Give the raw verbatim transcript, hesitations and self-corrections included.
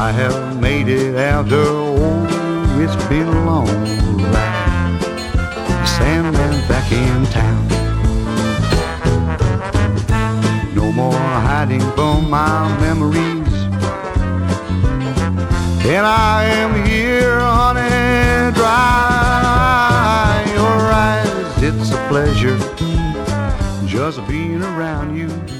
I have made it out. Oh, it's been a long ride. Sandman's back in town. No more hiding from my memories, and I am here on a dry. Your eyes, it's a pleasure just being around you.